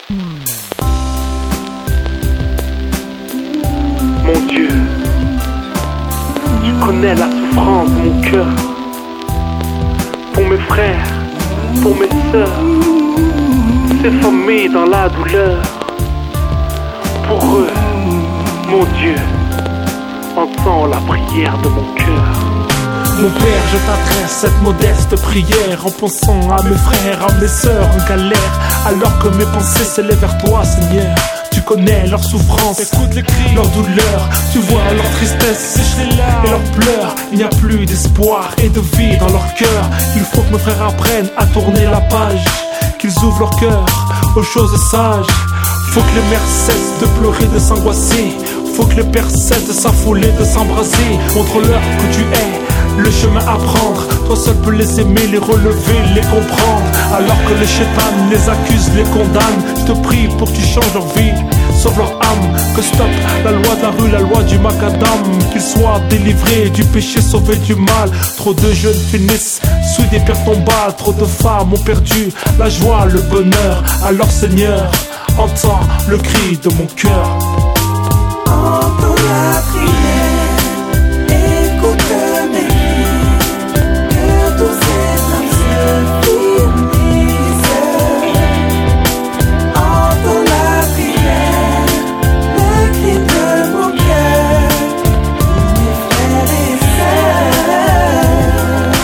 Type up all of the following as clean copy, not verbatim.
Mon Dieu, tu connais la souffrance de mon cœur. Pour mes frères, pour mes sœurs, ces familles dans la douleur. Pour eux, mon Dieu, entends la prière de mon cœur. Mon Père, je t'adresse cette modeste prière en pensant à mes frères, à mes sœurs en galère, alors que mes pensées s'élèvent vers toi, Seigneur. Tu connais leur souffrance, écoute les cris, leur douleur, tu vois leur tristesse et leurs pleurs. Il n'y a plus d'espoir et de vie dans leur cœur. Il faut que mes frères apprennent à tourner la page, qu'ils ouvrent leur cœur aux choses sages. Faut que les mères cessent de pleurer, de s'angoisser. Faut que les pères cessent de s'affoler, de s'embraser. Montre-leur que tu es le chemin à prendre. Toi seul peux les aimer, les relever, les comprendre. Alors que les chétans les accusent, les condamnent, je te prie pour que tu changes leur vie, sauve leur âme. Que stoppe la loi de la rue, la loi du macadam. Qu'ils soient délivrés du péché, sauvés du mal. Trop de jeunes finissent sous des pierres tombales. Trop de femmes ont perdu la joie, le bonheur. Alors Seigneur, entends le cri de mon cœur. Entends la prière, écoute mes cris, que tous ces drames se finissent. Entends la prière, le cri de mon cœur, mes frères et sœurs.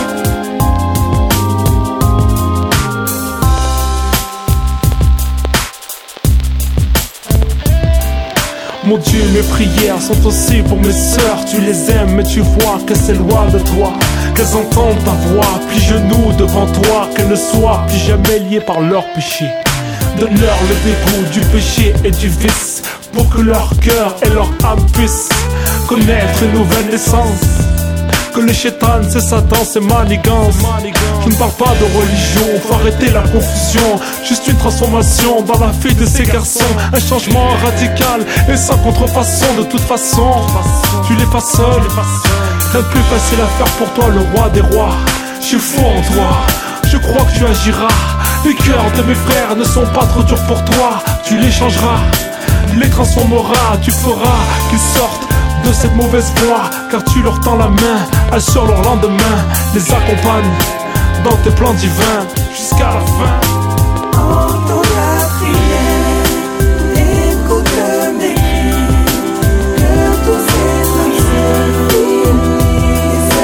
Mon Dieu, mes prières sont aussi pour mes sœurs. Tu les aimes mais tu vois que c'est loin de toi. Qu'elles entendent ta voix, plie genoux devant toi. Qu'elles ne soient plus jamais liées par leur péché. Donne-leur le dégoût du péché et du vice, pour que leur cœur et leur âme puissent connaître une nouvelle naissance. Que le chétan, c'est Satan, c'est manigance. Je ne parle pas de religion, faut arrêter la confusion. Juste une transformation dans la vie de ces garçons. Un changement radical et sans contrefaçon. De toute façon, tu n'es pas seul. Rien de plus facile à faire pour toi, le roi des rois. Je suis fou en toi, je crois que tu agiras. Les cœurs de mes frères ne sont pas trop durs pour toi. Tu les changeras, les transformeras. Tu feras qu'ils sortent de cette mauvaise voie, car tu leur tends la main, assure leur lendemain, les accompagne dans tes plans divins jusqu'à la fin. Entends la prière, écoute mes cris, que tous ces drames se finissent.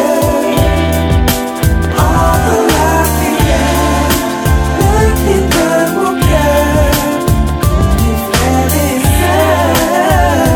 Entends la prière, le cri de mon cœur, mes frères et sœurs.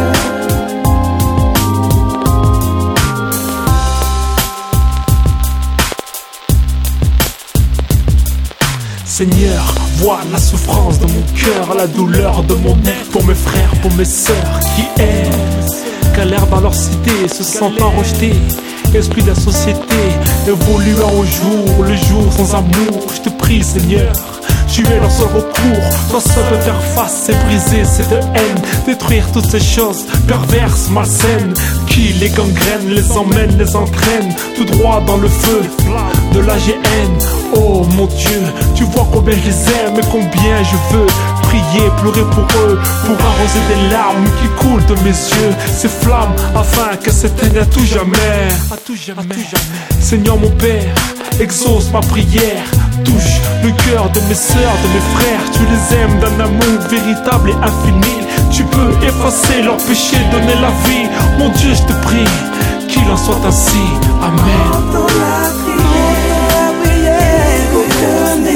Seigneur, vois la souffrance de mon cœur, la douleur de mon être pour mes frères, pour mes sœurs qui aiment, galèrent dans leur cité, se sentant rejetés. Esprit de la société, évoluant au jour, le jour sans amour. Je te prie Seigneur, tu es leur seul recours. Toi seul peux faire face et briser cette haine, détruire toutes ces choses perverses, malsaines, qui les gangrènent, les emmènent, les entraînent tout droit dans le feu de la GN. Oh mon Dieu, tu vois combien je les aime et combien je veux prier, pleurer pour eux, pour arroser des larmes qui coulent de mes yeux, ces flammes, afin qu'elles s'éteignent à tout jamais. Seigneur mon Père, exauce ma prière, touche le cœur de mes sœurs, de mes frères. Tu les aimes d'un amour véritable et infini. Tu peux effacer leurs péchés, donner la vie. Mon Dieu, je te prie, qu'il en soit ainsi. Amen. Entends la prière, écoute